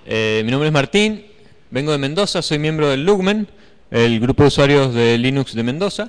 Mi nombre es Martín, vengo de Mendoza, soy miembro del LUGMEN, el grupo de usuarios de Linux de Mendoza.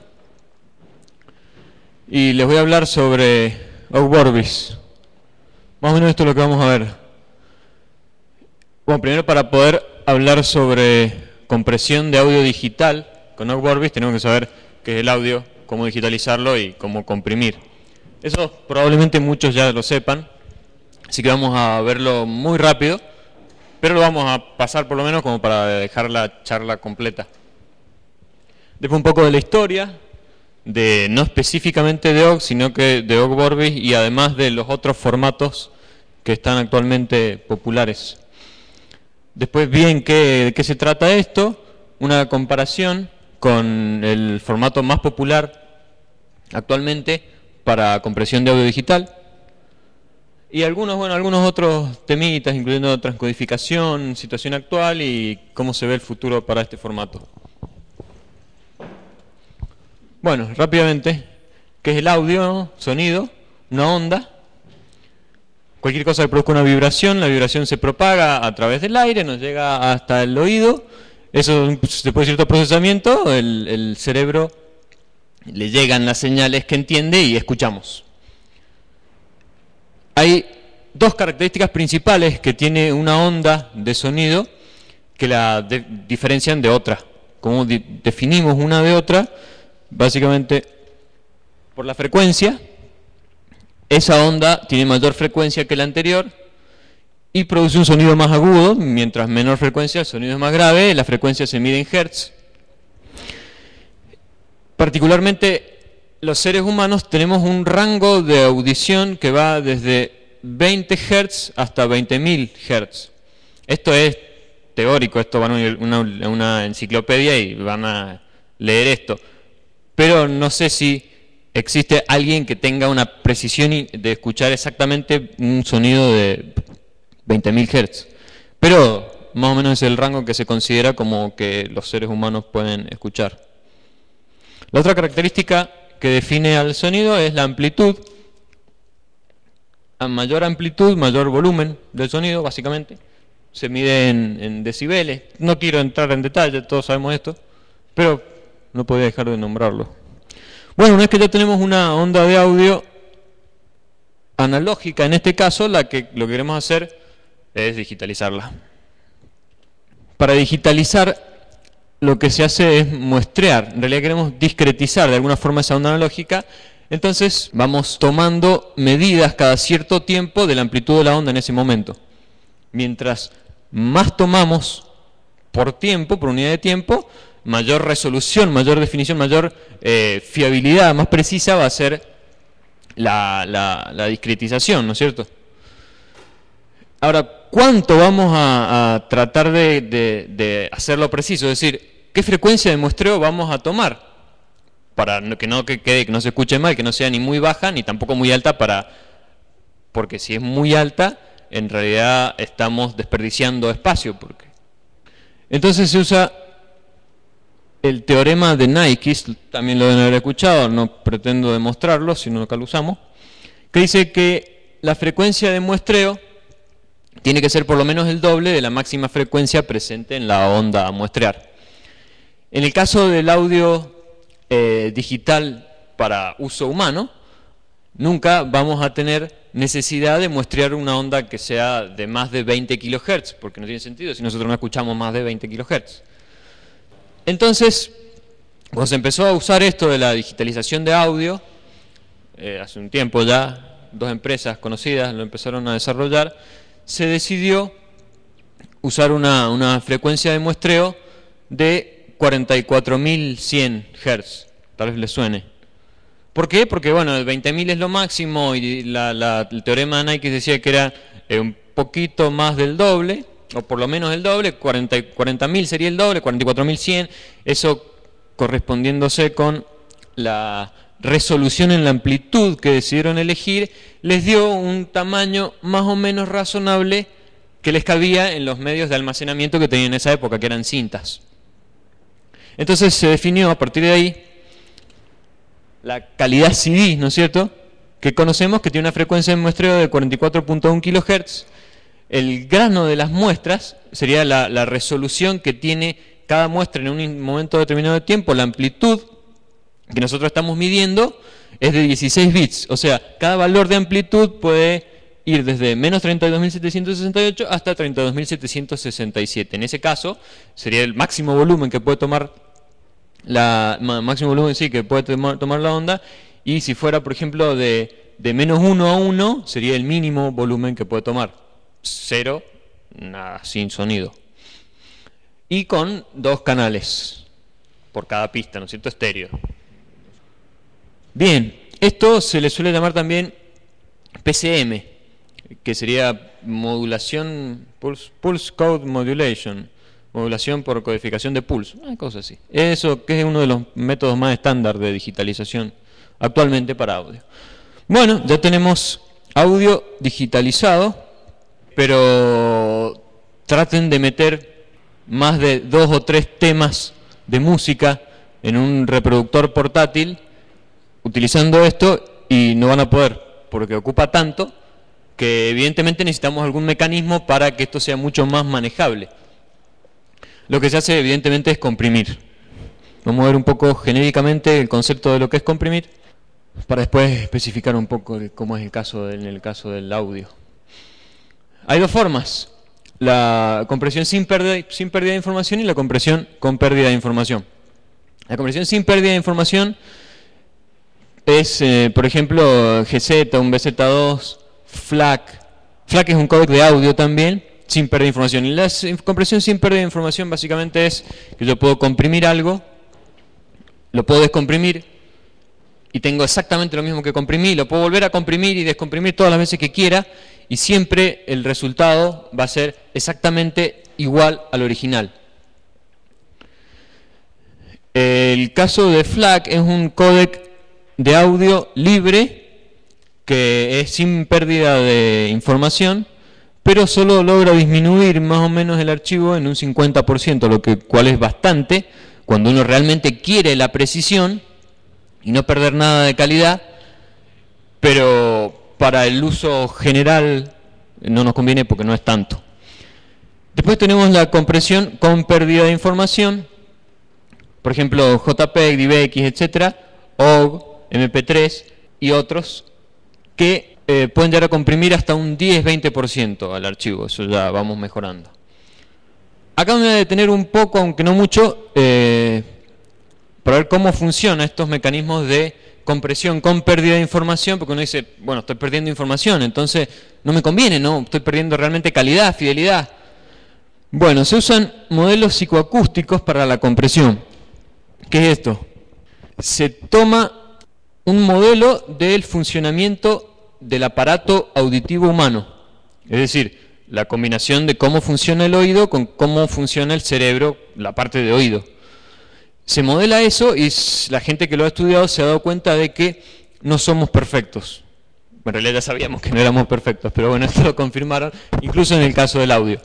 Y les voy a hablar sobre Ogg Vorbis. Más o menos esto es lo que vamos a ver. Bueno, primero para poder hablar sobre compresión de audio digital con Ogg Vorbis tenemos que saber qué es el audio, cómo digitalizarlo y cómo comprimir. Eso probablemente muchos ya lo sepan, así que vamos a verlo muy rápido, pero lo vamos a pasar por lo menos como para dejar la charla completa. Después un poco de la historia, no específicamente de Ogg, sino que de Ogg Vorbis y además de los otros formatos que están actualmente populares. Después bien de qué se trata esto, una comparación con el formato más popular actualmente para compresión de audio digital y algunos otros temitas, incluyendo transcodificación, situación actual y cómo se ve el futuro para este formato. Bueno, rápidamente, ¿qué es el audio? Sonido, una onda. Cualquier cosa que produzca una vibración, la vibración se propaga a través del aire, nos llega hasta el oído. Eso, después de cierto procesamiento, el cerebro le llegan las señales que entiende y escuchamos. Hay dos características principales que tiene una onda de sonido que la diferencian de otra. ¿Cómo definimos una de otra? Básicamente por la frecuencia. Esa onda tiene mayor frecuencia que la anterior y produce un sonido más agudo, mientras menor frecuencia el sonido es más grave, la frecuencia se mide en hertz. Particularmente los seres humanos tenemos un rango de audición que va desde 20 Hz hasta 20.000 Hz. Esto es teórico, esto van a una enciclopedia y van a leer esto. Pero no sé si existe alguien que tenga una precisión de escuchar exactamente un sonido de 20.000 Hz. Pero más o menos es el rango que se considera como que los seres humanos pueden escuchar. La otra característica que define al sonido es la amplitud. A mayor amplitud, mayor volumen del sonido, básicamente. Se mide en decibeles. No quiero entrar en detalle, todos sabemos esto, pero no podía dejar de nombrarlo. Bueno, una vez que ya tenemos una onda de audio analógica, en este caso, lo que queremos hacer es digitalizarla. Para digitalizar, lo que se hace es muestrear. En realidad queremos discretizar de alguna forma esa onda analógica. Entonces vamos tomando medidas cada cierto tiempo de la amplitud de la onda en ese momento. Mientras más tomamos por tiempo, por unidad de tiempo, mayor resolución, mayor definición, mayor fiabilidad, más precisa va a ser la discretización, ¿no es cierto? Ahora, ¿cuánto vamos a tratar de hacerlo preciso? Es decir, ¿qué frecuencia de muestreo vamos a tomar? Para que no se escuche mal, que no sea ni muy baja ni tampoco muy alta, porque si es muy alta, en realidad estamos desperdiciando espacio. Entonces se usa el teorema de Nyquist, también lo deben haber escuchado, no pretendo demostrarlo, sino que lo usamos, que dice que la frecuencia de muestreo tiene que ser por lo menos el doble de la máxima frecuencia presente en la onda a muestrear. En el caso del audio digital para uso humano, nunca vamos a tener necesidad de muestrear una onda que sea de más de 20 kHz, porque no tiene sentido si nosotros no escuchamos más de 20 kHz. Entonces, cuando se empezó a usar esto de la digitalización de audio, hace un tiempo ya, dos empresas conocidas lo empezaron a desarrollar, se decidió usar una frecuencia de muestreo de 44.100 Hz, tal vez les suene. ¿Por qué? Porque bueno, el 20.000 es lo máximo y el teorema de Nyquist decía que era un poquito más del doble, o por lo menos el doble, 40.000 sería el doble, 44.100, eso correspondiéndose con la resolución en la amplitud que decidieron elegir, les dio un tamaño más o menos razonable que les cabía en los medios de almacenamiento que tenían en esa época, que eran cintas. Entonces se definió a partir de ahí la calidad CD, ¿no es cierto?, que conocemos, que tiene una frecuencia de muestreo de 44.1 kHz. El grano de las muestras sería la resolución que tiene cada muestra en un momento determinado de tiempo. La amplitud que nosotros estamos midiendo es de 16 bits, o sea, cada valor de amplitud puede ir desde menos 32.768 hasta 32.767. En ese caso, sería el máximo volumen que puede tomar que puede tomar la onda, y si fuera, por ejemplo, de menos 1 a 1, sería el mínimo volumen que puede tomar. 0, nada, sin sonido. Y con 2 canales por cada pista, ¿no es cierto? Estéreo. Bien, esto se le suele llamar también PCM, que sería modulación, Pulse Code Modulation, modulación por codificación de pulso, una cosa así. Eso que es uno de los métodos más estándar de digitalización actualmente para audio. Bueno, ya tenemos audio digitalizado, pero traten de meter más de 2 o 3 temas de música en un reproductor portátil utilizando esto y no van a poder, porque ocupa tanto que evidentemente necesitamos algún mecanismo para que esto sea mucho más manejable. Lo que se hace evidentemente es comprimir. Vamos a ver un poco genéricamente el concepto de lo que es comprimir, para después especificar un poco cómo es el caso en el caso del audio. Hay 2 formas: la compresión sin pérdida de información y la compresión con pérdida de información. La compresión sin pérdida de información es, por ejemplo, GZ, un BZ2, FLAC. FLAC es un códec de audio también, sin pérdida de información. Y la compresión sin pérdida de información básicamente es que yo puedo comprimir algo, lo puedo descomprimir, y tengo exactamente lo mismo que comprimí, lo puedo volver a comprimir y descomprimir todas las veces que quiera, y siempre el resultado va a ser exactamente igual al original. El caso de FLAC es un códec de audio libre que es sin pérdida de información, pero solo logra disminuir más o menos el archivo en un 50%, cual es bastante cuando uno realmente quiere la precisión y no perder nada de calidad, pero para el uso general no nos conviene porque no es tanto. Después tenemos la compresión con pérdida de información, por ejemplo JPEG, DivX, etcétera, OGG, MP3 y otros que pueden llegar a comprimir hasta un 10-20% al archivo. Eso ya vamos mejorando. Acá me voy a detener un poco, aunque no mucho, para ver cómo funcionan estos mecanismos de compresión con pérdida de información, porque uno dice, bueno, estoy perdiendo información, entonces no me conviene, ¿no? Estoy perdiendo realmente calidad, fidelidad. Bueno, se usan modelos psicoacústicos para la compresión. ¿Qué es esto? Se toma un modelo del funcionamiento del aparato auditivo humano, es decir, la combinación de cómo funciona el oído con cómo funciona el cerebro, la parte de oído. Se modela eso y la gente que lo ha estudiado se ha dado cuenta de que no somos perfectos. En realidad ya sabíamos que no éramos perfectos, pero bueno, esto lo confirmaron, incluso en el caso del audio.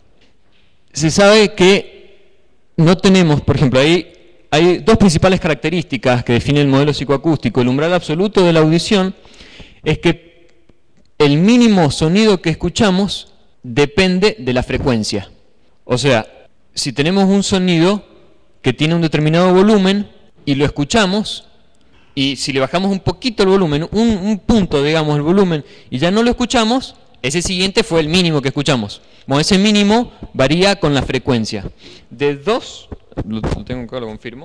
Se sabe que no tenemos, por ejemplo, hay 2 principales características que definen el modelo psicoacústico. El umbral absoluto de la audición es que el mínimo sonido que escuchamos depende de la frecuencia. O sea, si tenemos un sonido que tiene un determinado volumen y lo escuchamos, y si le bajamos un poquito el volumen, un punto, digamos, el volumen, y ya no lo escuchamos, ese siguiente fue el mínimo que escuchamos. Bueno, ese mínimo varía con la frecuencia. De 2, lo tengo acá, lo confirmo,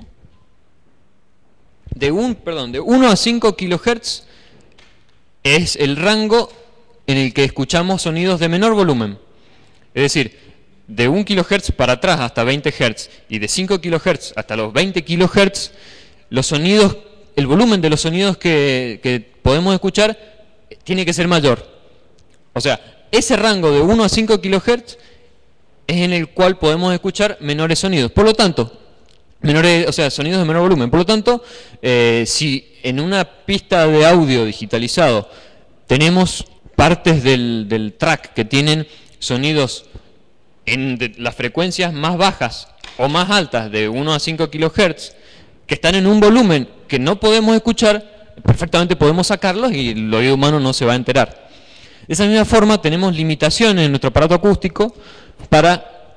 de 1 a 5 kHz es el rango en el que escuchamos sonidos de menor volumen. Es decir, de 1 kHz para atrás hasta 20 Hz y de 5 kHz hasta los 20 kHz, los sonidos, el volumen de los sonidos que podemos escuchar tiene que ser mayor. O sea, ese rango de 1 a 5 kHz es en el cual podemos escuchar menores sonidos. Por lo tanto, sonidos de menor volumen. Por lo tanto, si en una pista de audio digitalizado tenemos partes del track que tienen sonidos en las frecuencias más bajas o más altas de 1 a 5 kHz, que están en un volumen que no podemos escuchar, perfectamente podemos sacarlos y el oído humano no se va a enterar. De esa misma forma tenemos limitaciones en nuestro aparato acústico para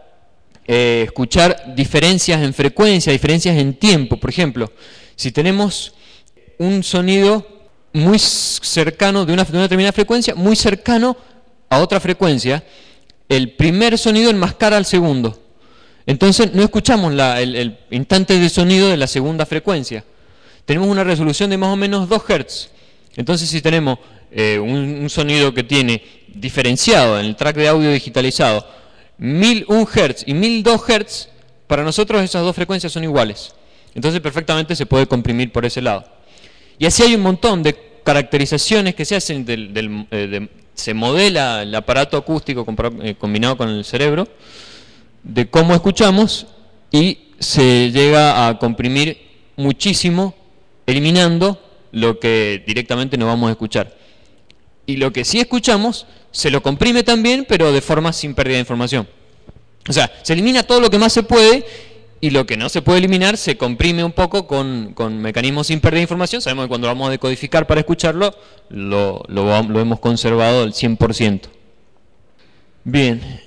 escuchar diferencias en frecuencia, diferencias en tiempo. Por ejemplo, si tenemos un sonido muy cercano, de una determinada frecuencia, muy cercano a otra frecuencia, el primer sonido enmascara al segundo. Entonces no escuchamos el instante de sonido de la segunda frecuencia. Tenemos una resolución de más o menos 2 Hz. Entonces si tenemos un sonido que tiene diferenciado en el track de audio digitalizado 1001 Hz y 1002 Hz, para nosotros esas dos frecuencias son iguales. Entonces perfectamente se puede comprimir por ese lado. Y así hay un montón de caracterizaciones que se hacen, se modela el aparato acústico combinado con el cerebro, de cómo escuchamos, y se llega a comprimir muchísimo, eliminando lo que directamente no vamos a escuchar. Y lo que sí escuchamos, se lo comprime también, pero de forma sin pérdida de información. O sea, se elimina todo lo que más se puede, y lo que no se puede eliminar se comprime un poco con mecanismos sin pérdida de información. Sabemos que cuando vamos a decodificar para escucharlo, lo hemos conservado al 100%. Bien.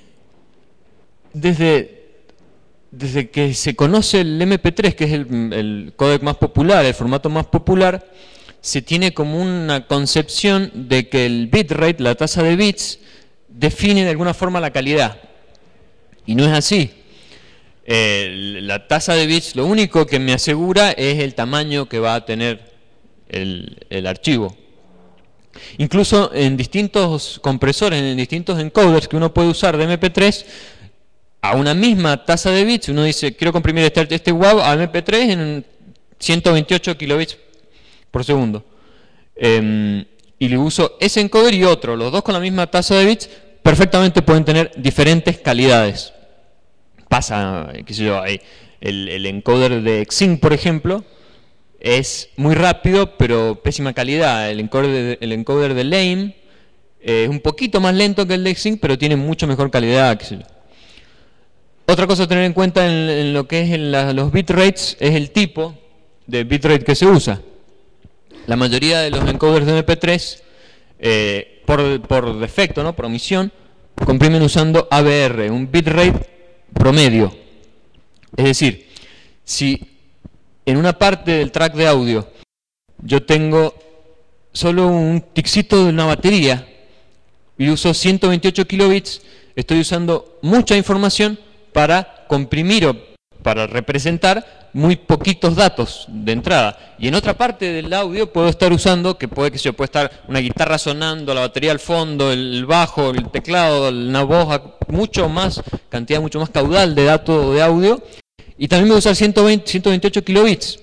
Desde que se conoce el MP3, que es el códec más popular, el formato más popular, se tiene como una concepción de que el bitrate, la tasa de bits, define de alguna forma la calidad. Y no es así. La tasa de bits lo único que me asegura es el tamaño que va a tener el archivo. Incluso en distintos compresores, en distintos encoders que uno puede usar de MP3, a una misma tasa de bits, uno dice, quiero comprimir este WAV a MP3 en 128 kilobits por segundo. Y le uso ese encoder y otro, los dos con la misma tasa de bits, perfectamente pueden tener diferentes calidades. Pasa, qué sé yo, el encoder de Xing, por ejemplo, es muy rápido, pero pésima calidad. El encoder de Lame es un poquito más lento que el de Xing, pero tiene mucho mejor calidad, qué sé yo. Otra cosa a tener en cuenta en lo que es los bitrates es el tipo de bitrate que se usa. La mayoría de los encoders de MP3, por defecto, ¿no? Por omisión, comprimen usando ABR, un bitrate promedio. Es decir, si en una parte del track de audio yo tengo solo un ticito de una batería y uso 128 kilobits, estoy usando mucha información para comprimir o para representar muy poquitos datos de entrada. Y en otra parte del audio puedo estar usando, que puede estar una guitarra sonando, la batería al fondo, el bajo, el teclado, una voz, cantidad mucho más caudal de datos de audio, y también voy a usar 128 kilobits.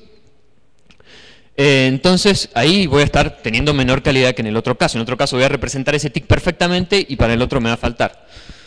Entonces ahí voy a estar teniendo menor calidad que en el otro caso. En otro caso voy a representar ese tic perfectamente y para el otro me va a faltar.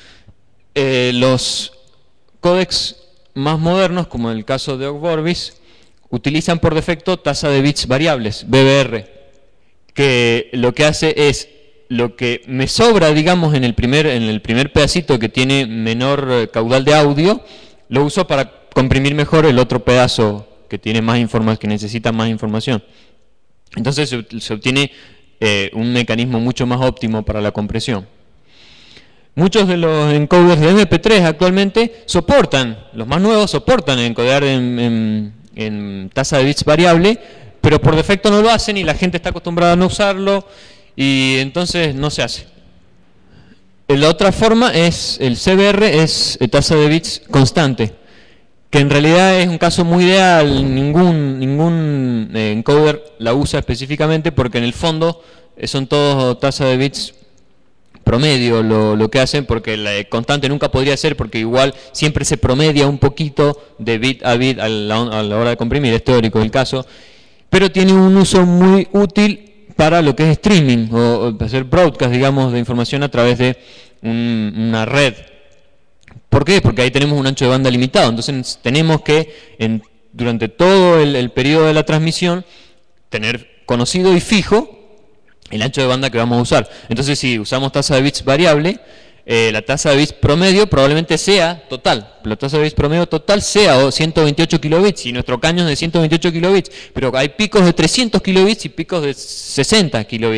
Los códecs más modernos, como en el caso de Ogg Vorbis, utilizan por defecto tasa de bits variables, BBR, que lo que hace es lo que me sobra, digamos, en el primer pedacito que tiene menor caudal de audio, lo uso para comprimir mejor el otro pedazo que tiene más información, que necesita más información. Entonces se obtiene un mecanismo mucho más óptimo para la compresión. Muchos de los encoders de MP3 actualmente los más nuevos soportan encodar en tasa de bits variable, pero por defecto no lo hacen y la gente está acostumbrada a no usarlo y entonces no se hace. La otra forma es el CBR, es tasa de bits constante, que en realidad es un caso muy ideal. Ningún encoder la usa específicamente porque en el fondo son todos tasa de bits promedio lo que hacen, porque la constante nunca podría ser, porque igual siempre se promedia un poquito de bit a bit a la hora de comprimir, es teórico el caso, pero tiene un uso muy útil para lo que es streaming o hacer broadcast, digamos, de información a través de una red. ¿Por qué? Porque ahí tenemos un ancho de banda limitado, entonces tenemos que durante todo el periodo de la transmisión tener conocido y fijo el ancho de banda que vamos a usar. Entonces si usamos tasa de bits variable, la tasa de bits promedio probablemente sea total. La tasa de bits promedio total sea 128 kilobits y nuestro caño es de 128 kilobits, pero hay picos de 300 kilobits y picos de 60 kilobits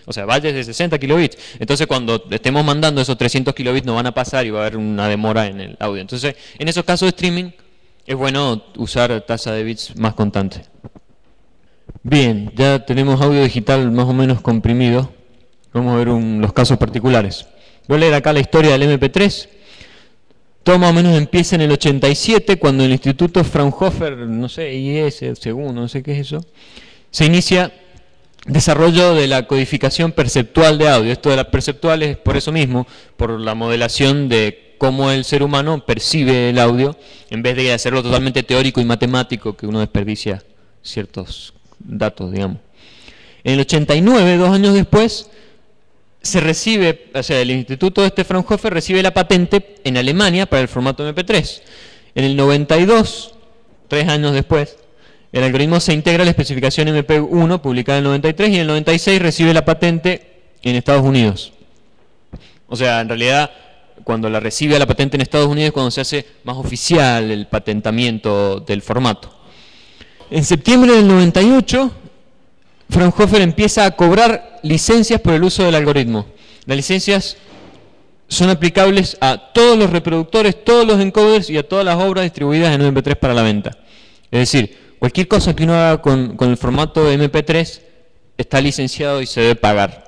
O sea, valles de 60 kilobits. Entonces cuando estemos mandando esos 300 kilobits no van a pasar y va a haber una demora en el audio. Entonces, en esos casos de streaming es bueno usar tasa de bits más constante. Bien, ya tenemos audio digital más o menos comprimido. Vamos a ver los casos particulares. Voy a leer acá la historia del MP3. Todo más o menos empieza en el 87, cuando el Instituto Fraunhofer, no sé, IES, segundo, no sé qué es eso, se inicia desarrollo de la codificación perceptual de audio. Esto de la perceptual es por eso mismo, por la modelación de cómo el ser humano percibe el audio, en vez de hacerlo totalmente teórico y matemático, que uno desperdicia ciertos datos, digamos. En el 89, 2 años después, se recibe, o sea, el Instituto Fraunhofer recibe la patente en Alemania para el formato MP3. En el 92, 3 años después, el algoritmo se integra a la especificación MP1 publicada en el 93 y en el 96 recibe la patente en Estados Unidos. O sea, en realidad, cuando la recibe la patente en Estados Unidos es cuando se hace más oficial el patentamiento del formato. En septiembre del 98, Fraunhofer empieza a cobrar licencias por el uso del algoritmo. Las licencias son aplicables a todos los reproductores, todos los encoders y a todas las obras distribuidas en MP3 para la venta. Es decir, cualquier cosa que uno haga con el formato de MP3 está licenciado y se debe pagar.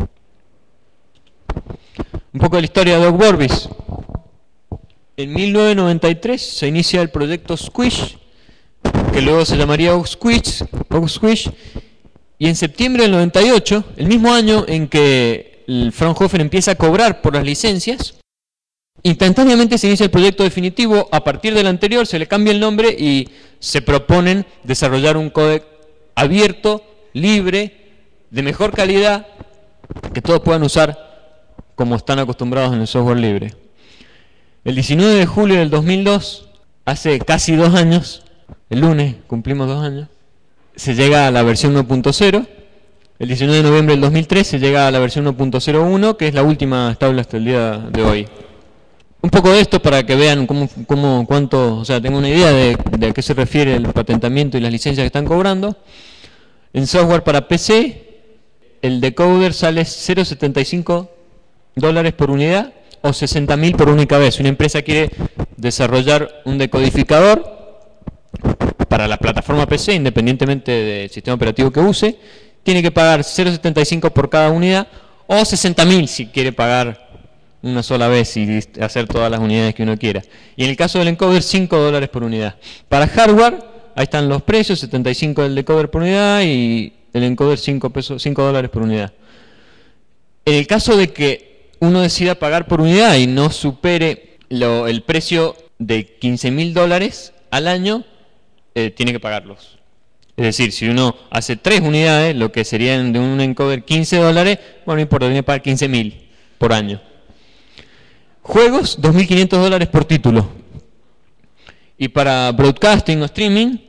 Un poco de la historia de Ogg Vorbis. En 1993 se inicia el proyecto Squish, que luego se llamaría Ogg Squish, y en septiembre del 98, el mismo año en que el Fraunhofer empieza a cobrar por las licencias, instantáneamente se inicia el proyecto definitivo. A partir del anterior se le cambia el nombre y se proponen desarrollar un códec abierto, libre, de mejor calidad, que todos puedan usar como están acostumbrados en el software libre. El 19 de julio del 2002, hace casi 2 años, el lunes cumplimos 2 años, se llega a la versión 1.0. El 19 de noviembre del 2003 se llega a la versión 1.01, que es la última estable hasta el día de hoy. Un poco de esto para que vean cuánto, o sea, tengo una idea de a qué se refiere el patentamiento y las licencias que están cobrando. En software para PC, el decoder sale $0.75 por unidad o 60.000 por única vez. Una empresa quiere desarrollar un decodificador para la plataforma PC, independientemente del sistema operativo que use, tiene que pagar 0.75 por cada unidad o 60.000 si quiere pagar una sola vez y hacer todas las unidades que uno quiera. Y en el caso del encoder, $5 por unidad. Para hardware, ahí están los precios: 75 del decoder por unidad y el encoder $5 por unidad. En el caso de que uno decida pagar por unidad y no supere el precio de $15.000 al año, tiene que pagarlos. Es decir, si uno hace 3 unidades, lo que serían de un encoder $15, bueno, no importa, tiene que pagar 15.000 por año. Juegos, $2.500 por título. Y para broadcasting o streaming,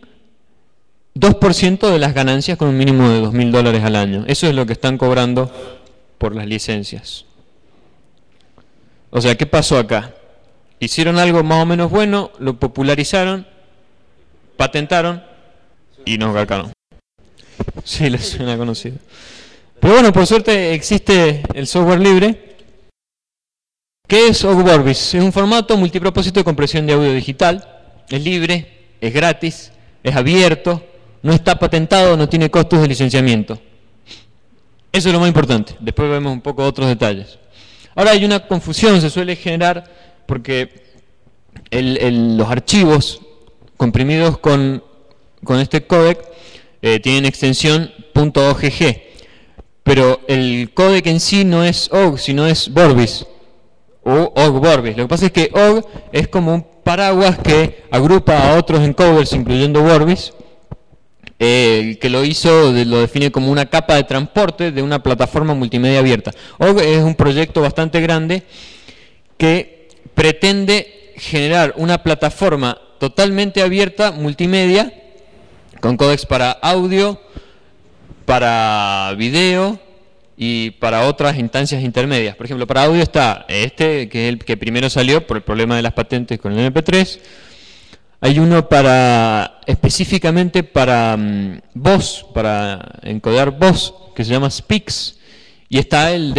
2% de las ganancias con un mínimo de $2.000 al año. Eso es lo que están cobrando por las licencias. O sea, ¿qué pasó acá? Hicieron algo más o menos bueno, lo popularizaron, patentaron y nos garcaron. Sí, les suena conocido. Pero bueno, por suerte existe el software libre. ¿Qué es Ogg Vorbis? Es un formato multipropósito de compresión de audio digital. Es libre, es gratis, es abierto, no está patentado, no tiene costos de licenciamiento. Eso es lo más importante. Después vemos un poco otros detalles. Ahora hay una confusión, se suele generar porque los archivos comprimidos con este códec tienen extensión .ogg, pero el códec en sí no es Ogg, sino es Vorbis o Ogg Vorbis. Lo que pasa es que Ogg es como un paraguas que agrupa a otros encoders, incluyendo Vorbis. El que lo hizo lo define como una capa de transporte de una plataforma multimedia abierta. Ogg es un proyecto bastante grande que pretende generar una plataforma totalmente abierta, multimedia, con códecs para audio, para video y para otras instancias intermedias. Por ejemplo, para audio está este, que es el que primero salió por el problema de las patentes con el MP3. Hay uno específicamente para voz, para encodar voz, que se llama Speaks, Y está el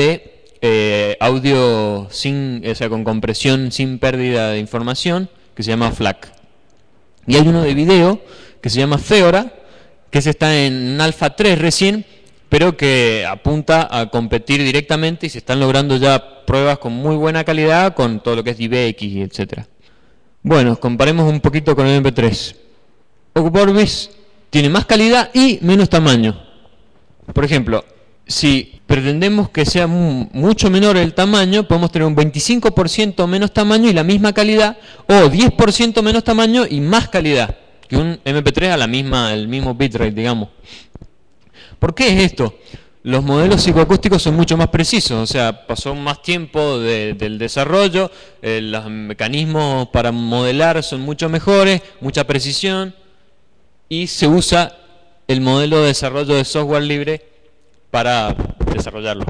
de audio sin, o sea, con compresión sin pérdida de información, que se llama FLAC. Y hay uno de video que se llama Feora, que se está en Alpha 3 recién, pero que apunta a competir directamente y se están logrando ya pruebas con muy buena calidad con todo lo que es DivX, etcétera. Bueno, comparemos un poquito con el MP3. Ogg Vorbis tiene más calidad y menos tamaño. Por ejemplo, si pretendemos que sea mucho menor el tamaño, podemos tener un 25% menos tamaño y la misma calidad, o 10% menos tamaño y más calidad que un MP3 a el mismo bitrate, digamos. ¿Por qué es esto? Los modelos psicoacústicos son mucho más precisos, o sea, pasó más tiempo del desarrollo, los mecanismos para modelar son mucho mejores, mucha precisión, y se usa el modelo de desarrollo de software libre para desarrollarlo.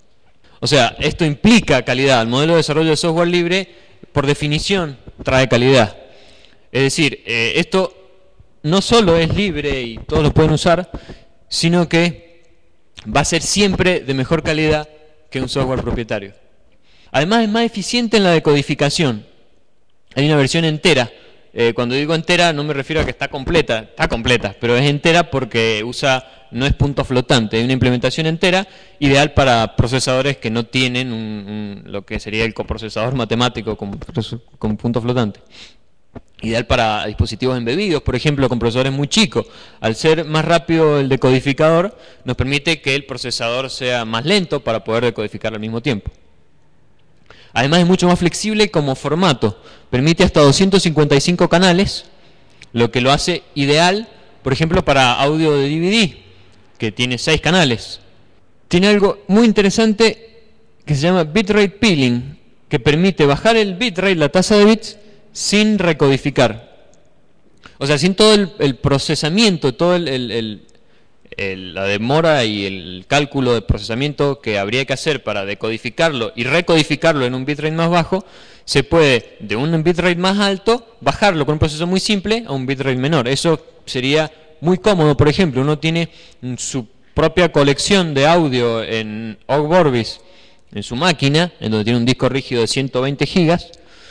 O sea, esto implica calidad. El modelo de desarrollo de software libre, por definición, trae calidad. Es decir, esto no solo es libre y todos lo pueden usar, sino que va a ser siempre de mejor calidad que un software propietario. Además es más eficiente en la decodificación. Hay una versión entera. Cuando digo entera no me refiero a que está completa, pero es entera porque no es punto flotante, hay una implementación entera ideal para procesadores que no tienen lo que sería el coprocesador matemático con punto flotante. Ideal para dispositivos embebidos, por ejemplo, con procesadores muy chicos. Al ser más rápido el decodificador, nos permite que el procesador sea más lento para poder decodificar al mismo tiempo. Además es mucho más flexible como formato. Permite hasta 255 canales, lo que lo hace ideal, por ejemplo, para audio de DVD, que tiene 6 canales. Tiene algo muy interesante que se llama bitrate peeling, que permite bajar el bitrate, la tasa de bits, sin recodificar. O sea, sin todo el procesamiento, todo la demora y el cálculo de procesamiento que habría que hacer para decodificarlo y recodificarlo en un bitrate más bajo, se puede de un bitrate más alto bajarlo con un proceso muy simple a un bitrate menor. Eso sería muy cómodo. Por ejemplo, uno tiene su propia colección de audio en Ogg Vorbis en su máquina, en donde tiene un disco rígido de 120 gigas,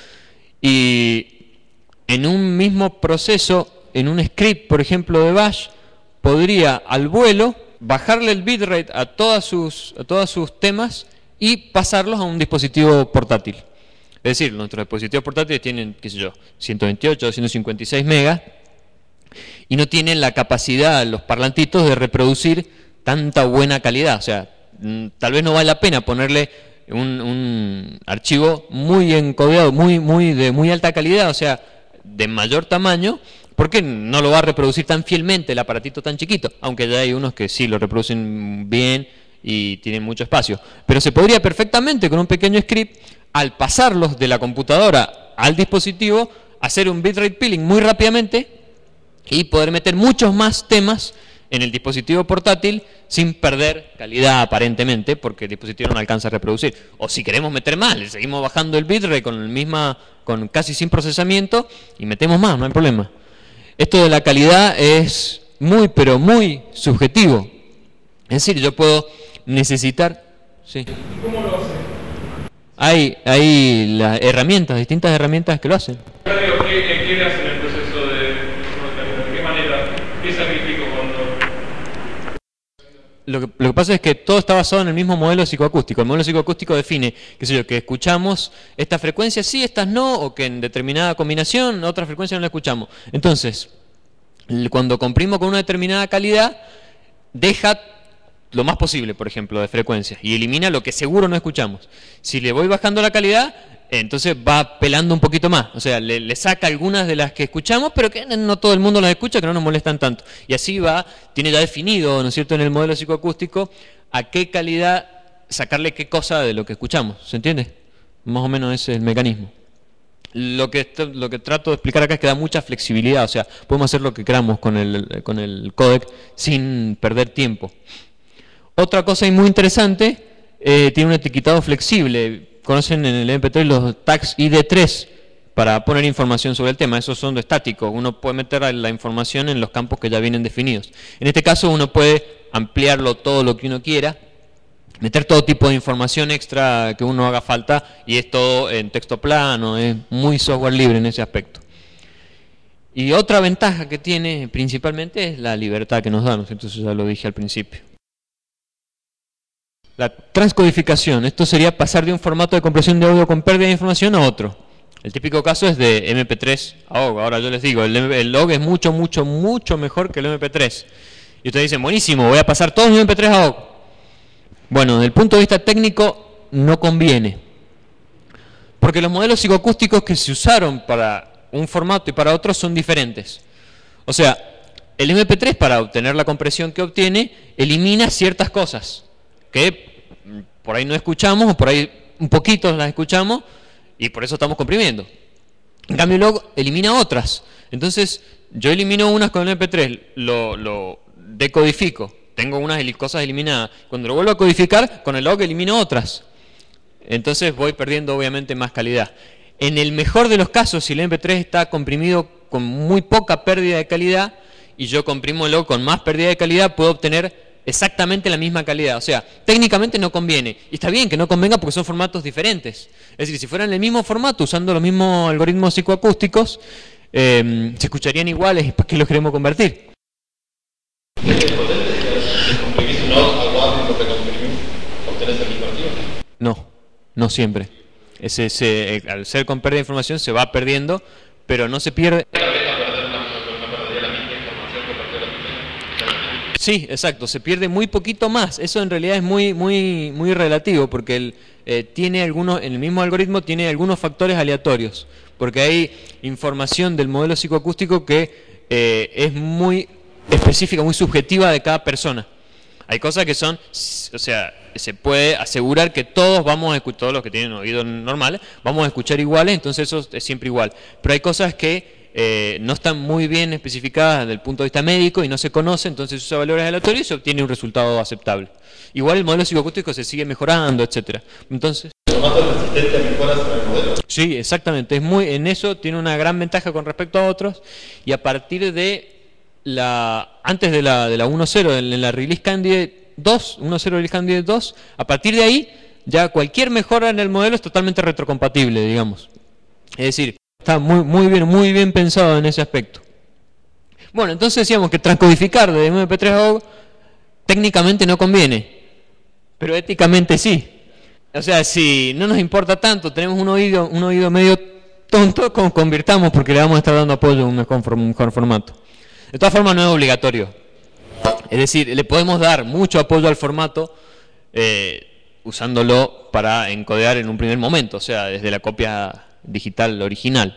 y en un mismo proceso, en un script, por ejemplo, de Bash, podría al vuelo bajarle el bitrate a todos sus temas y pasarlos a un dispositivo portátil. Es decir, nuestros dispositivos portátiles tienen, qué sé yo, 128 o 256 megas y no tienen la capacidad, los parlantitos, de reproducir tanta buena calidad. O sea, tal vez no vale la pena ponerle un archivo muy encodeado, de muy alta calidad, o sea, de mayor tamaño, porque no lo va a reproducir tan fielmente el aparatito tan chiquito, aunque ya hay unos que sí lo reproducen bien y tienen mucho espacio. Pero se podría perfectamente con un pequeño script, al pasarlos de la computadora al dispositivo, hacer un bitrate peeling muy rápidamente y poder meter muchos más temas en el dispositivo portátil sin perder calidad aparentemente, porque el dispositivo no alcanza a reproducir. O si queremos meter más, le seguimos bajando el bitrate con casi sin procesamiento y metemos más, no hay problema. Esto de la calidad es muy, pero muy subjetivo. Es decir, yo puedo necesitar... Sí. ¿Cómo lo hace? Hay las herramientas, distintas herramientas que lo hacen. ¿Qué le hacen el proceso de calidad? ¿De qué manera? ¿Qué sacrifico cuando...? Lo que pasa es que todo está basado en el mismo modelo psicoacústico. El modelo psicoacústico define, qué sé yo, que escuchamos estas frecuencias sí, estas no, o que en determinada combinación otra frecuencia no la escuchamos. Entonces, cuando comprimo con una determinada calidad, deja lo más posible, por ejemplo, de frecuencias y elimina lo que seguro no escuchamos. Si le voy bajando la calidad, entonces va pelando un poquito más, o sea, le saca algunas de las que escuchamos, pero que no todo el mundo las escucha, que no nos molestan tanto. Y así tiene ya definido, ¿no es cierto?, en el modelo psicoacústico, a qué calidad sacarle qué cosa de lo que escuchamos, ¿se entiende? Más o menos ese es el mecanismo. Lo que trato de explicar acá es que da mucha flexibilidad, o sea, podemos hacer lo que queramos con el códec sin perder tiempo. Otra cosa muy interesante, tiene un etiquetado flexible. Conocen en el MP3 los tags ID3 para poner información sobre el tema. Esos son estáticos. Uno puede meter la información en los campos que ya vienen definidos. En este caso uno puede ampliarlo todo lo que uno quiera meter todo tipo de información extra que uno haga falta, y es todo en texto plano, es muy software libre en ese aspecto. Y otra ventaja que tiene principalmente es la libertad que nos da, ¿no? Entonces ya lo dije al principio. La transcodificación, esto sería pasar de un formato de compresión de audio con pérdida de información a otro. El típico caso es de MP3 a OGG. Ahora yo les digo, el OGG es mucho, mucho, mucho mejor que el MP3. Y ustedes dicen, buenísimo, voy a pasar todo mi MP3 a OGG. Bueno, desde el punto de vista técnico no conviene. Porque los modelos psicoacústicos que se usaron para un formato y para otro son diferentes. O sea, el MP3 para obtener la compresión que obtiene elimina ciertas cosas que por ahí no escuchamos, o por ahí un poquito las escuchamos, y por eso estamos comprimiendo. En cambio el OGG elimina otras. Entonces yo elimino unas con el MP3, lo decodifico, tengo unas cosas eliminadas. Cuando lo vuelvo a codificar, con el OGG elimino otras. Entonces voy perdiendo obviamente más calidad. En el mejor de los casos, si el MP3 está comprimido con muy poca pérdida de calidad, y yo comprimo el OGG con más pérdida de calidad, puedo obtener exactamente la misma calidad. O sea, técnicamente no conviene. Y está bien que no convenga porque son formatos diferentes. Es decir, si fueran el mismo formato, usando los mismos algoritmos psicoacústicos, se escucharían iguales. ¿Y para qué los queremos convertir? No, no siempre. Al ser con pérdida de información se va perdiendo, pero no se pierde. Sí, exacto, se pierde muy poquito más. Eso en realidad es muy relativo, porque tiene en el mismo algoritmo tiene algunos factores aleatorios, porque hay información del modelo psicoacústico que es muy específica, muy subjetiva de cada persona. Hay cosas que son, o sea, se puede asegurar que todos vamos a escuchar, todos los que tienen oídos normales, vamos a escuchar iguales, entonces eso es siempre igual. Pero hay cosas que no están muy bien especificadas desde el punto de vista médico y no se conoce, entonces se usa valores aleatorios y se obtiene un resultado aceptable. Igual el modelo psicoacústico se sigue mejorando, etcétera. Entonces, ¿el formato resistente mejoras para el modelo? Sí, exactamente. En eso tiene una gran ventaja con respecto a otros, y a partir de antes de la 1.0, en la Release Candidate 2, 1.0 Release Candidate 2, a partir de ahí ya cualquier mejora en el modelo es totalmente retrocompatible, digamos. Es decir, está muy bien pensado en ese aspecto. Bueno, entonces decíamos que transcodificar de MP3 a OGG técnicamente no conviene, pero éticamente sí. O sea, si no nos importa tanto, tenemos un oído medio tonto, convirtamos, porque le vamos a estar dando apoyo a un mejor formato. De todas formas, no es obligatorio. Es decir, le podemos dar mucho apoyo al formato usándolo para encodear en un primer momento, o sea, desde la copia digital original.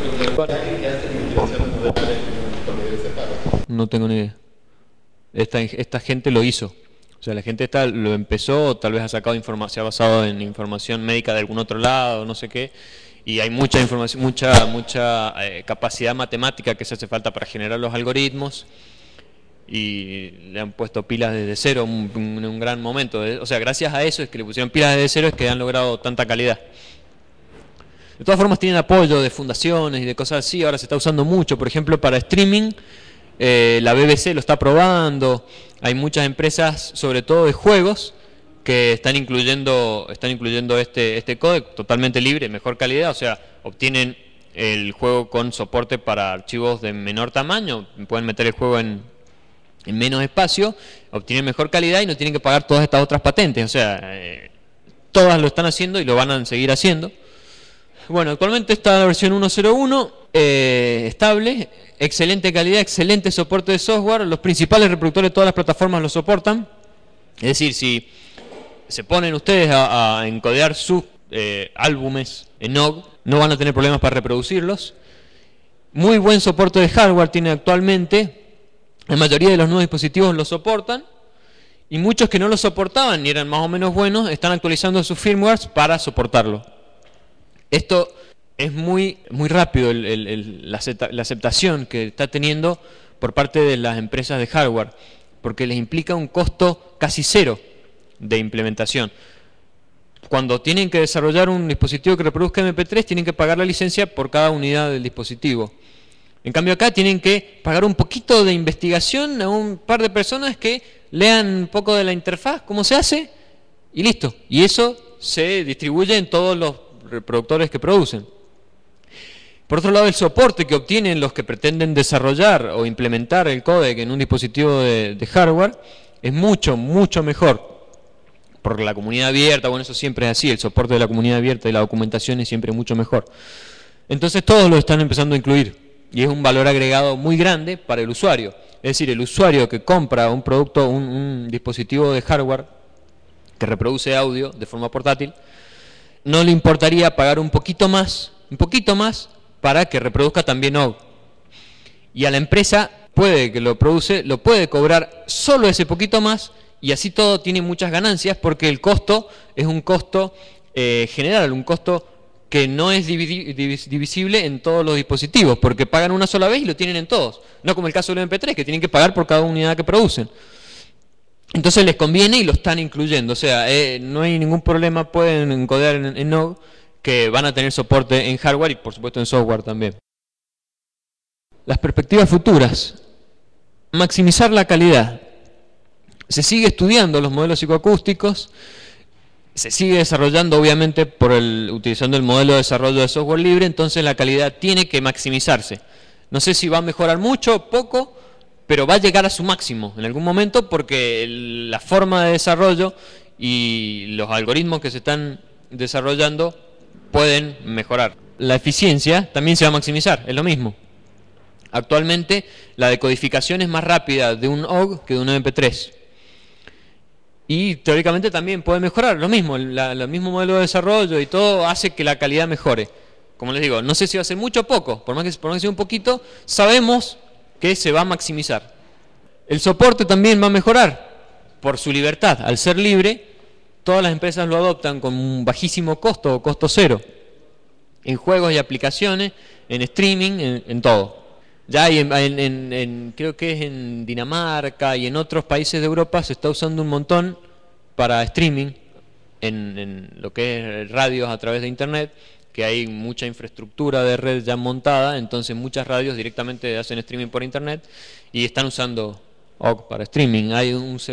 No tengo ni idea. Esta gente lo hizo. O sea, la gente lo empezó, tal vez ha sacado información, se ha basado en información médica de algún otro lado, no sé qué, y hay mucha información, mucha capacidad matemática que se hace falta para generar los algoritmos, y le han puesto pilas desde cero en un gran momento. O sea, gracias a eso es que le pusieron pilas desde cero, es que han logrado tanta calidad. De todas formas tienen apoyo de fundaciones y de cosas así. Ahora se está usando mucho, por ejemplo, para streaming. La BBC lo está probando. Hay muchas empresas, sobre todo de juegos, que están incluyendo este códec totalmente libre, mejor calidad. O sea, obtienen el juego con soporte para archivos de menor tamaño, pueden meter el juego en menos espacio, obtienen mejor calidad y no tienen que pagar todas estas otras patentes. O sea, todas lo están haciendo y lo van a seguir haciendo. Bueno, actualmente está la versión 1.01, estable, excelente calidad, excelente soporte de software. Los principales reproductores de todas las plataformas lo soportan. Es decir, si se ponen ustedes a encodear sus álbumes en OGG, no van a tener problemas para reproducirlos. Muy buen soporte de hardware tiene actualmente. La mayoría de los nuevos dispositivos lo soportan. Y muchos que no lo soportaban y eran más o menos buenos, están actualizando sus firmwares para soportarlo. Esto es muy rápido, la aceptación que está teniendo por parte de las empresas de hardware, porque les implica un costo casi cero de implementación. Cuando tienen que desarrollar un dispositivo que reproduzca MP3, tienen que pagar la licencia por cada unidad del dispositivo. En cambio acá tienen que pagar un poquito de investigación a un par de personas que lean un poco de la interfaz, cómo se hace, y listo. Y eso se distribuye en todos los reproductores que producen. Por otro lado, el soporte que obtienen los que pretenden desarrollar o implementar el códec en un dispositivo de hardware es mucho, mucho mejor. Porque la comunidad abierta, bueno, eso siempre es así, el soporte de la comunidad abierta y la documentación es siempre mucho mejor. Entonces todos lo están empezando a incluir y es un valor agregado muy grande para el usuario. Es decir, el usuario que compra un producto, un dispositivo de hardware que reproduce audio de forma portátil, no le importaría pagar un poquito más para que reproduzca también OGG. Y a la empresa que lo produce, lo puede cobrar solo ese poquito más y así todo tiene muchas ganancias porque el costo es un costo general, un costo que no es divisible en todos los dispositivos, porque pagan una sola vez y lo tienen en todos. No como el caso del MP3, que tienen que pagar por cada unidad que producen. Entonces les conviene y lo están incluyendo. O sea, no hay ningún problema, pueden encodear en OGG, que van a tener soporte en hardware y por supuesto en software también. Las perspectivas futuras. Maximizar la calidad. Se sigue estudiando los modelos psicoacústicos. Se sigue desarrollando obviamente utilizando el modelo de desarrollo de software libre, entonces la calidad tiene que maximizarse. No sé si va a mejorar mucho o poco, pero va a llegar a su máximo en algún momento porque la forma de desarrollo y los algoritmos que se están desarrollando pueden mejorar. La eficiencia también se va a maximizar, es lo mismo. Actualmente la decodificación es más rápida de un OGG que de un MP3. Y teóricamente también puede mejorar, lo mismo, el mismo modelo de desarrollo y todo hace que la calidad mejore. Como les digo, no sé si va a ser mucho o poco, por más que sea un poquito, sabemos que se va a maximizar. El soporte también va a mejorar por su libertad. Al ser libre, todas las empresas lo adoptan con un bajísimo costo o costo cero. En juegos y aplicaciones, en streaming, en todo. Ya hay creo que es en Dinamarca y en otros países de Europa se está usando un montón para streaming, en lo que es radios a través de internet, que hay mucha infraestructura de red ya montada, entonces muchas radios directamente hacen streaming por internet y están usando OGG para streaming. Hay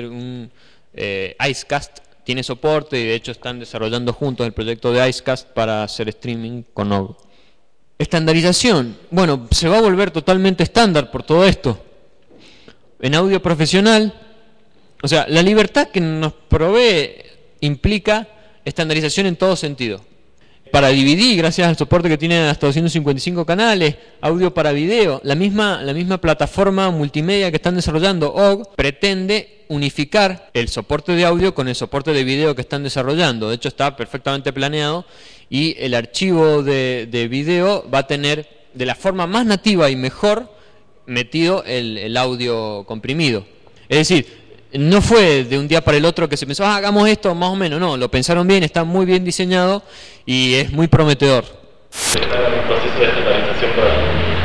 Icecast tiene soporte y de hecho están desarrollando juntos el proyecto de Icecast para hacer streaming con OGG. Estandarización. Bueno, se va a volver totalmente estándar por todo esto. En audio profesional, o sea, la libertad que nos provee implica estandarización en todo sentido. Para DVD, gracias al soporte que tiene hasta 255 canales, audio para video, la misma plataforma multimedia que están desarrollando, OGG, pretende unificar el soporte de audio con el soporte de video que están desarrollando. De hecho, está perfectamente planeado y el archivo de video va a tener de la forma más nativa y mejor metido el audio comprimido. Es decir, no fue de un día para el otro que se pensó, hagamos esto más o menos, no, lo pensaron bien, está muy bien diseñado y es muy prometedor. ¿Está en un proceso de estandarización para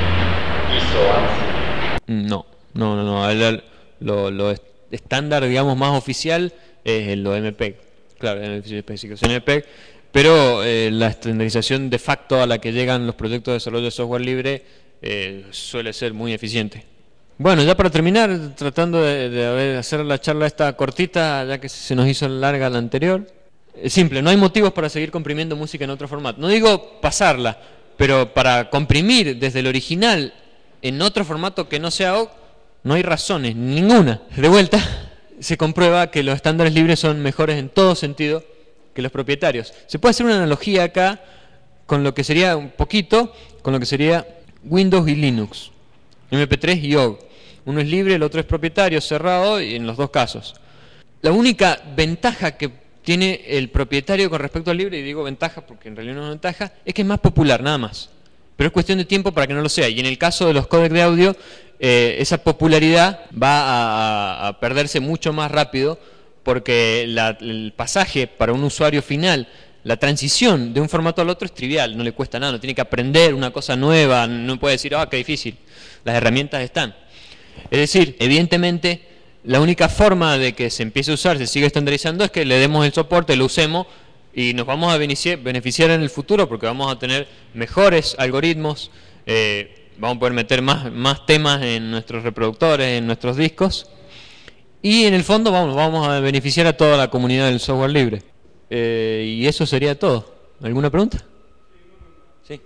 ISO, ANSI? No. Lo estándar, digamos, más oficial es lo MPEG. Claro, especificación MPEG, pero la estandarización de facto a la que llegan los proyectos de desarrollo de software libre suele ser muy eficiente. Bueno, ya para terminar, tratando de hacer la charla esta cortita, ya que se nos hizo larga la anterior. Es simple, no hay motivos para seguir comprimiendo música en otro formato. No digo pasarla, pero para comprimir desde el original en otro formato que no sea OGG, no hay razones, ninguna. De vuelta, se comprueba que los estándares libres son mejores en todo sentido que los propietarios. Se puede hacer una analogía acá con lo que sería con lo que sería Windows y Linux, MP3 y OGG. Uno es libre, el otro es propietario, cerrado, y en los dos casos. La única ventaja que tiene el propietario con respecto al libre, y digo ventaja porque en realidad no es ventaja, es que es más popular, nada más. Pero es cuestión de tiempo para que no lo sea. Y en el caso de los códecs de audio, esa popularidad va a perderse mucho más rápido porque el pasaje para un usuario final, la transición de un formato al otro es trivial, no le cuesta nada, no tiene que aprender una cosa nueva, no puede decir, qué difícil, las herramientas están. Es decir, evidentemente, la única forma de que se empiece a usar, se siga estandarizando, es que le demos el soporte, lo usemos y nos vamos a beneficiar en el futuro porque vamos a tener mejores algoritmos, vamos a poder meter más temas en nuestros reproductores, en nuestros discos y en el fondo vamos a beneficiar a toda la comunidad del software libre. Y eso sería todo. ¿Alguna pregunta? Sí.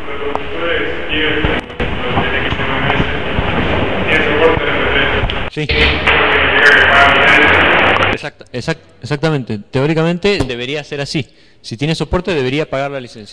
Sí. Exactamente. Teóricamente debería ser así. Si tiene soporte debería pagar la licencia.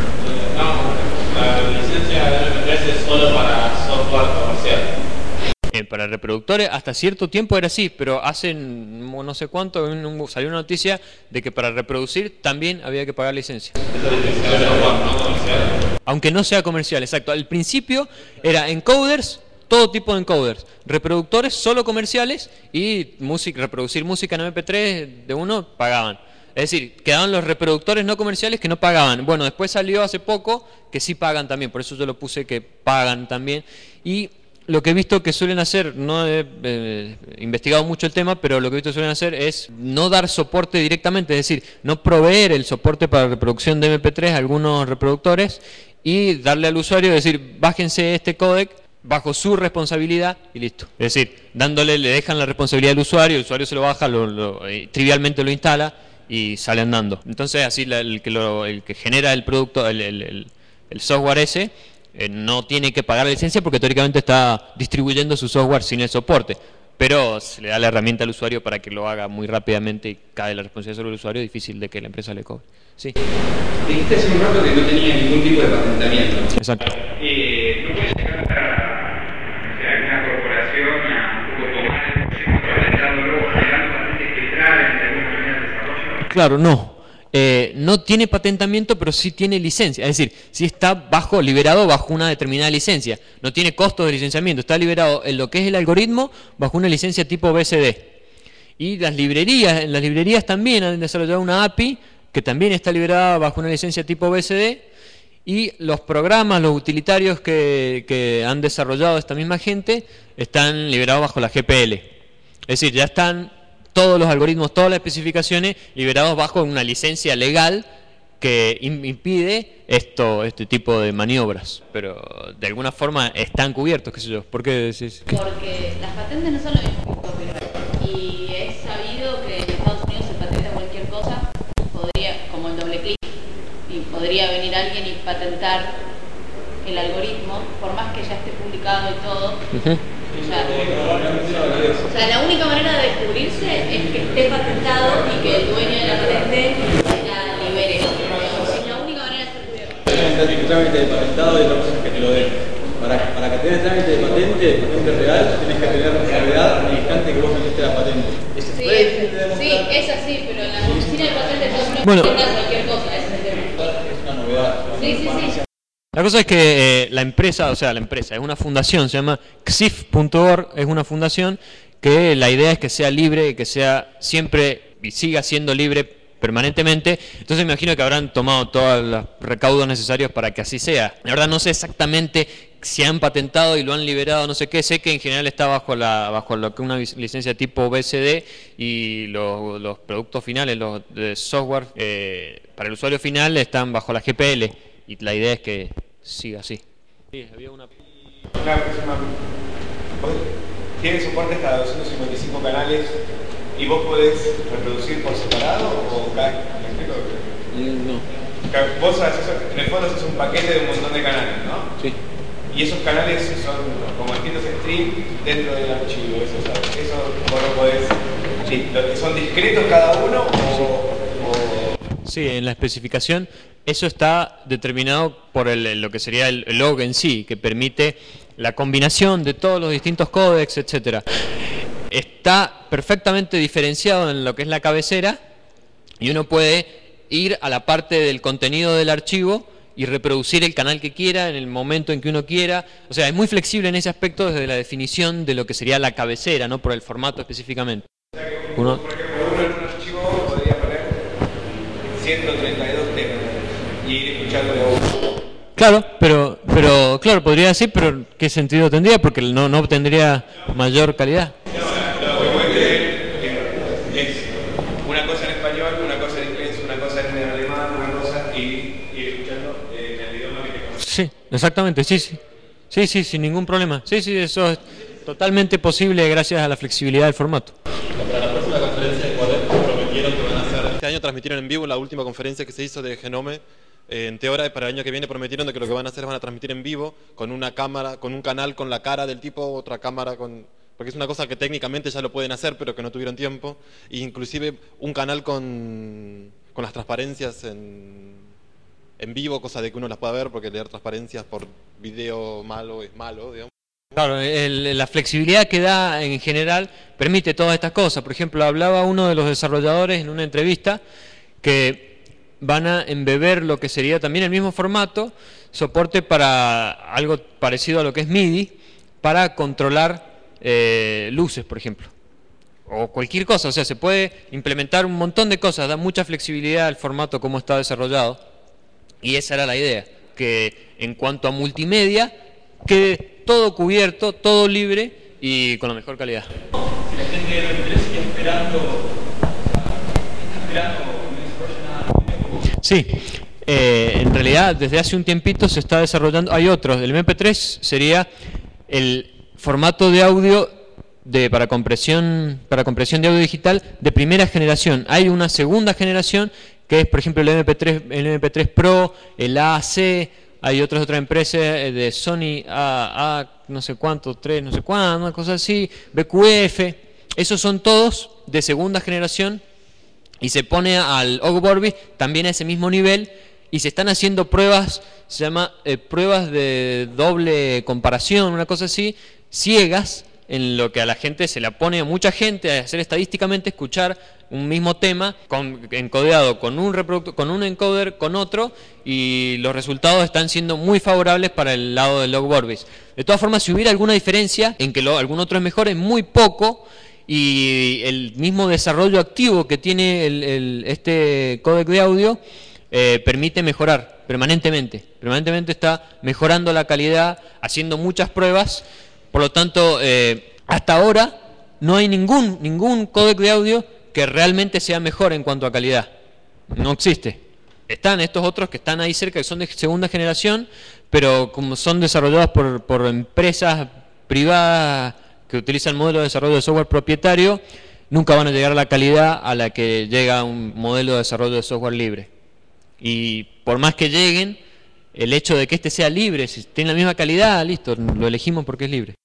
No, la licencia de MP3 es solo para software comercial. Para reproductores hasta cierto tiempo era así, pero hace no sé cuánto salió una noticia de que para reproducir también había que pagar licencia. ¿Esa licencia de software no comercial? Aunque no sea comercial, exacto. Al principio era encoders, todo tipo de encoders, reproductores solo comerciales y reproducir música en MP3 de uno pagaban. Es decir, quedaban los reproductores no comerciales que no pagaban. Bueno, después salió hace poco que sí pagan también, por eso yo lo puse que pagan también. Y lo que he visto que suelen hacer, no he investigado mucho el tema, pero lo que he visto que suelen hacer es no dar soporte directamente, es decir, no proveer el soporte para reproducción de MP3 a algunos reproductores y darle al usuario, decir, bájense este códec bajo su responsabilidad y listo. Es decir, le dejan la responsabilidad al usuario, el usuario se lo baja, trivialmente lo instala y sale andando. Entonces así el que genera el producto, el software ese, no tiene que pagar la licencia porque teóricamente está distribuyendo su software sin el soporte, pero se le da la herramienta al usuario para que lo haga muy rápidamente y cae la responsabilidad sobre el usuario, difícil de que la empresa le cobre. Sí. Dijiste hace un rato que no tenía ningún tipo de patentamiento. Exacto. ¿No puede llegar a alguna corporación a tomar el proyecto patentándolo o generando patentes que traen de alguna manera el desarrollo? Claro, no. No tiene patentamiento, pero sí tiene licencia. Es decir, sí está liberado bajo una determinada licencia. No tiene costos de licenciamiento. Está liberado en lo que es el algoritmo bajo una licencia tipo BSD. Y en las librerías también han desarrollado una API que también está liberada bajo una licencia tipo BSD. Y los programas, los utilitarios que han desarrollado esta misma gente están liberados bajo la GPL. Es decir, ya están todos los algoritmos, todas las especificaciones liberados bajo una licencia legal que impide este tipo de maniobras, pero de alguna forma están cubiertos, qué sé yo. ¿Por qué decís? Porque las patentes no son lo mismo que el copyright, y es sabido que en Estados Unidos se patenta cualquier cosa, como el doble clic, y podría venir alguien y patentar el algoritmo, por más que ya esté publicado y todo. O sea, la única manera de descubrirse es que esté patentado y que el dueño de la patente la libere. Es la única manera de ser cubierto. El trámite de patentado y otra cosa es que te lo den. Para que tengas trámite de patente real, tienes que tener responsabilidad en el instante que vos metiste la patente. Sí, es así, pero en la oficina de patentes no patenta cualquier cosa, ese es el tema. Es una novedad. Sí. La cosa es que la empresa es una fundación, se llama xif.org, es una fundación que la idea es que sea libre, que sea siempre y siga siendo libre permanentemente. Entonces me imagino que habrán tomado todos los recaudos necesarios para que así sea. La verdad no sé exactamente si han patentado y lo han liberado, no sé qué. Sé que en general está bajo lo que una licencia tipo BSD y los productos finales, los de software para el usuario final están bajo la GPL y la idea es que siga así. Sí, había una... Tiene soporte hasta 255 canales y vos podés reproducir por separado o cada... ¿Me explico? No. Vos haces, en el fondo haces un paquete de un montón de canales, ¿no? Sí. Y esos canales son como distintos streams dentro del archivo, eso vos lo podés... Sí, ¿son discretos cada uno o...? Sí, en la especificación eso está determinado por lo que sería el log en sí, que permite la combinación de todos los distintos códecs, etcétera. Está perfectamente diferenciado en lo que es la cabecera y uno puede ir a la parte del contenido del archivo y reproducir el canal que quiera en el momento en que uno quiera. O sea, es muy flexible en ese aspecto desde la definición de lo que sería la cabecera, no por el formato específicamente. Por ejemplo, uno en un archivo podría poner 132 temas y ir escuchando la voz. Claro, pero claro, podría decir, pero ¿qué sentido tendría? Porque no obtendría mayor calidad. Lo que puede creer es una cosa en español, una cosa en inglés, una cosa en alemán, una cosa y ir escuchando en el idioma que te conoce. Sí, exactamente, sí, sin ningún problema. Sí, eso es totalmente posible gracias a la flexibilidad del formato. Para la próxima conferencia de Codec prometieron que van a hacer este año transmitieron en vivo en la última conferencia que se hizo de Genome. En Teora, para el año que viene prometieron de que lo que van a hacer es van a transmitir en vivo con una cámara, con un canal con la cara del tipo, otra cámara con... Porque es una cosa que técnicamente ya lo pueden hacer, pero que no tuvieron tiempo. E inclusive un canal con las transparencias en vivo, cosa de que uno las pueda ver, porque leer transparencias por video malo es malo, digamos. Claro, la flexibilidad que da en general permite todas estas cosas. Por ejemplo, hablaba uno de los desarrolladores en una entrevista que van a embeber lo que sería también el mismo formato, soporte para algo parecido a lo que es MIDI, para controlar luces, por ejemplo, o cualquier cosa. O sea, se puede implementar un montón de cosas, da mucha flexibilidad al formato como está desarrollado, y esa era la idea, que en cuanto a multimedia quede todo cubierto, todo libre y con la mejor calidad. Si la gente de MP3 sigue esperando, Sí, en realidad desde hace un tiempito se está desarrollando, hay otros, el MP3 sería el formato de audio para compresión de audio digital de primera generación. Hay una segunda generación que es, por ejemplo, el MP3 Pro, el AAC, hay otras empresas de Sony no sé cuánto, 3, no sé cuánto, una cosa así, BQF, esos son todos de segunda generación y se pone al Ogg Vorbis también a ese mismo nivel y se están haciendo pruebas, se llama pruebas de doble comparación, una cosa así, ciegas, en lo que a la gente se la pone a mucha gente a hacer estadísticamente, escuchar un mismo tema encodeado con un reproductor, con un encoder, con otro, y los resultados están siendo muy favorables para el lado del Ogg Vorbis. De todas formas, si hubiera alguna diferencia en que algún otro es mejor, es muy poco, y el mismo desarrollo activo que tiene este códec de audio permite mejorar permanentemente. Permanentemente está mejorando la calidad, haciendo muchas pruebas. Por lo tanto, hasta ahora no hay ningún códec de audio que realmente sea mejor en cuanto a calidad. No existe. Están estos otros que están ahí cerca, que son de segunda generación, pero como son desarrollados por empresas privadas que utilizan modelos de desarrollo de software propietario, nunca van a llegar a la calidad a la que llega un modelo de desarrollo de software libre. Y por más que lleguen, el hecho de que este sea libre, si tiene la misma calidad, listo, lo elegimos porque es libre.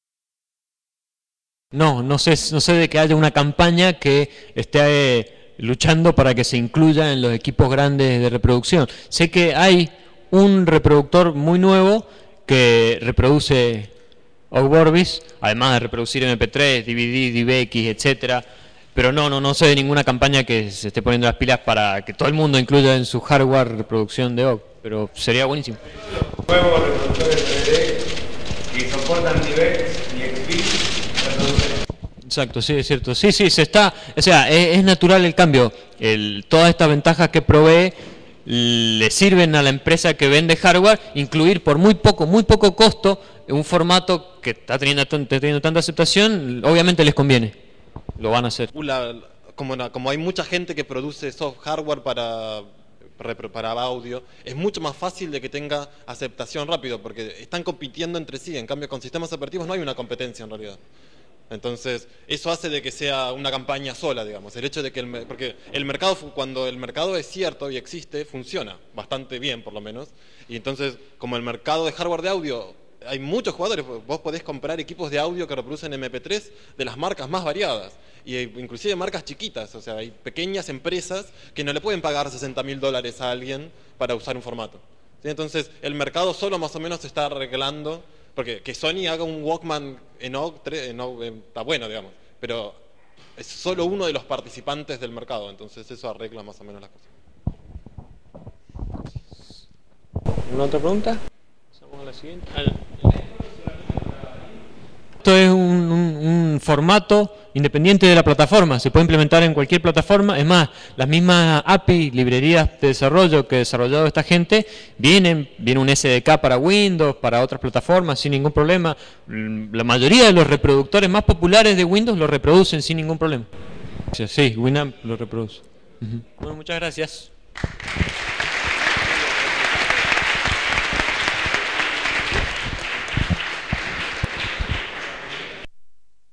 No sé de que haya una campaña que esté luchando para que se incluya en los equipos grandes de reproducción. Sé que hay un reproductor muy nuevo que reproduce Ogg Vorbis, además de reproducir MP3, DVD, DVX, etcétera. Pero no sé de ninguna campaña que se esté poniendo las pilas para que todo el mundo incluya en su hardware reproducción de Ogg, pero sería buenísimo. Nuevos reproductores 3D que soportan DVX y XP. Exacto, sí, es cierto. Sí, se está, o sea, es natural el cambio. Todas estas ventajas que provee le sirven a la empresa que vende hardware, incluir por muy poco costo un formato que está teniendo tanta aceptación, obviamente les conviene. Lo van a hacer. Como hay mucha gente que produce hardware para audio, es mucho más fácil de que tenga aceptación rápido, porque están compitiendo entre sí. En cambio, con sistemas operativos no hay una competencia en realidad. Entonces, eso hace de que sea una campaña sola, digamos. El hecho de que porque el mercado, cuando el mercado es cierto y existe, funciona bastante bien, por lo menos. Y entonces, como el mercado de hardware de audio, hay muchos jugadores. Vos podés comprar equipos de audio que reproducen MP3 de las marcas más variadas. Y inclusive marcas chiquitas. O sea, hay pequeñas empresas que no le pueden pagar $60.000 a alguien para usar un formato. ¿Sí? Entonces, el mercado solo más o menos se está arreglando. Porque que Sony haga un Walkman en Ogg está bueno, digamos, pero es solo uno de los participantes del mercado, entonces eso arregla más o menos las cosas. ¿Una otra pregunta? Pasamos a la siguiente. Esto es un formato independiente de la plataforma, se puede implementar en cualquier plataforma. Es más, las mismas API, librerías de desarrollo que ha desarrollado esta gente, viene un SDK para Windows, para otras plataformas sin ningún problema. La mayoría de los reproductores más populares de Windows lo reproducen sin ningún problema. Sí, Winamp lo reproduce. Bueno, muchas gracias.